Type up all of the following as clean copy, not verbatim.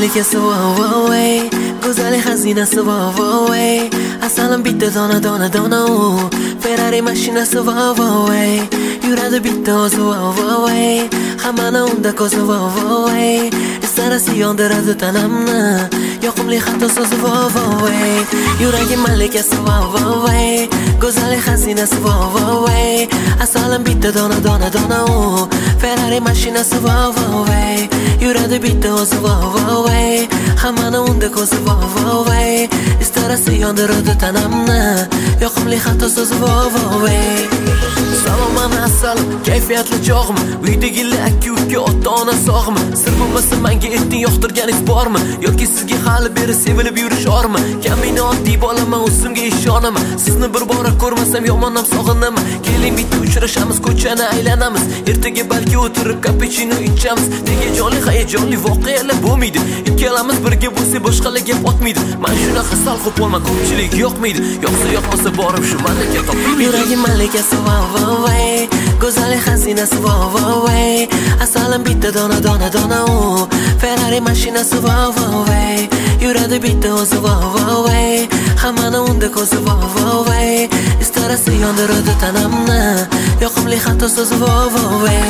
malikasi voy go'zali xazinasi voy asalim bitta dona u Ferrari mashinasi voy yuradi bitta o'zi voy hammani unda ko'zi voy istarasi yondiradi tanamni yoqimli xato so'zi voy yuragim malikasi voy go'zali xazinasi voy asalim bitta dona u Ferrari mashinasi voy yuradi bitta o'zi voy hammani unda ko'zi voy istarasi yondiradi tanamni yoqimli xato so'zi voy Salom asal, kayfiyatli chog'mi? Uydagilar akka-uka, ota-ona sog'mi? Sir bo'lmasa menga ayting, yoqtirganingiz bormi? Yoki sizga hali beri sevilib yurish ormi? Kamina oddiy bolaman, o'zimga ishonaman. Sizni bir bora ko'rmasam yomonam sog'inaman. Keling bitta uchrashamiz, ko'chani aylanamiz. Ertaga balki o'tirib cappuccino ichamiz. Nega jonli hayajonli voqealar bo'lmaydi? Ikkalamiz birga bo'lsak boshqalar gap otmaydi. Men shunaqa salqib bo'lman, ko'pchilik yoqmaydi. Yoqsa yoqmasa borib shu malaka topmaydi. Yuragim malakasi voy go'zali xazinasi voy asalim bitta dona u Ferrari mashinasi voy yuradi bitta o'zi voy hammani unda ko'zi voy istarasi yondiradi tanamni yoqimli xato so'zi voy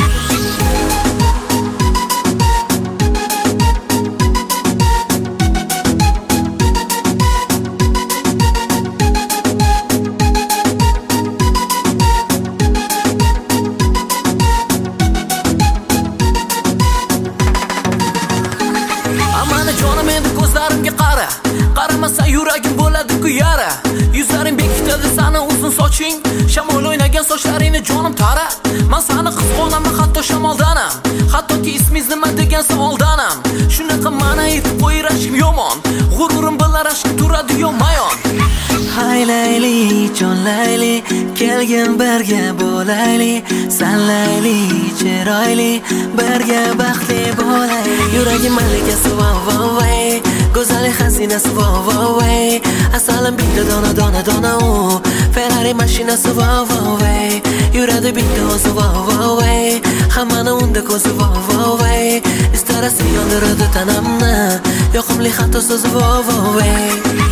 Jonim endi ko'zlarimga qara Qaramasa yuragim bo'ladi-ku yara Yuzlaring bekitadi sani uzun soching Shamol o'ynagan sochlaringni jonim tara Men sani qizg'onaman hatto shamoldanam Hattoki ismingiz nima degan savoldanam Shunaqa ma'na aytib qo'yir rashkim yomon G'ururim bilan rashkim turadi yomayon Hay layli, jon layli Kelgin birga bo'layli San layli, chiroyli Birga baxtli bo'layli Yuragim malikasi voy go'zali xazinasi voy asalim bitta dona u Ferrari mashinasi voy yuradi bitta o'zi voy hammani unda ko'zi voy istarasi yondiradi tanamni yoqimli xato so'zi voy